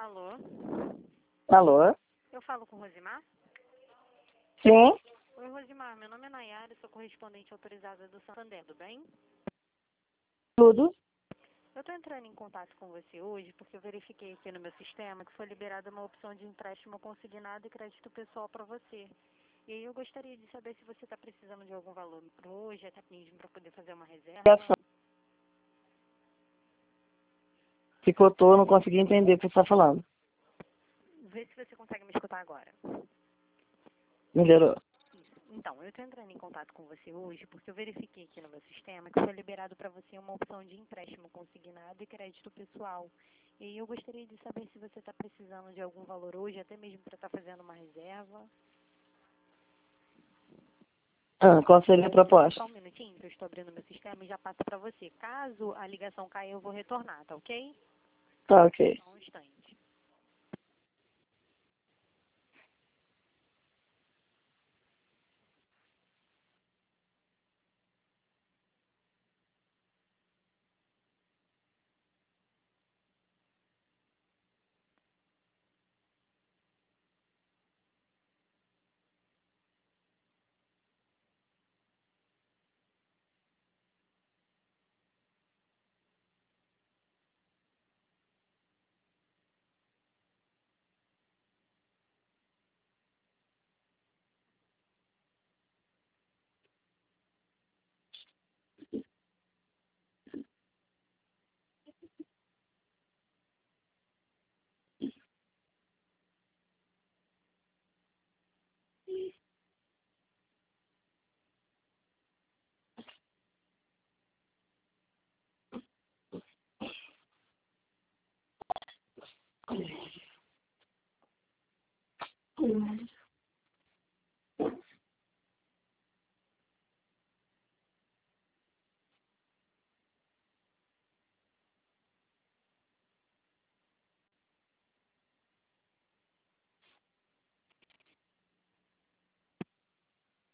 Alô? Alô? Eu falo com Rosimar? Sim? Oi, Rosimar. Meu nome é Nayara, sou correspondente autorizada do Santander, tudo bem? Tudo? Eu estou entrando em contato com você hoje porque eu verifiquei aqui no meu sistema que foi liberada uma opção de empréstimo consignado e crédito pessoal para você. E aí eu gostaria de saber se você está precisando de algum valor para hoje, até mesmo para poder fazer uma reserva. Picotou, não consegui entender o que você está falando. Vê se você consegue me escutar agora. Melhorou. Então, eu estou entrando em contato com você hoje porque eu verifiquei aqui no meu sistema que foi liberado para você uma opção de empréstimo consignado e crédito pessoal. E aí eu gostaria de saber se você está precisando de algum valor hoje, até mesmo para estar fazendo uma reserva. Qual seria a proposta? Só um minutinho, que eu estou abrindo meu sistema e já passo para você. Caso a ligação caia, eu vou retornar, tá ok? Tá, ok. Só um instante.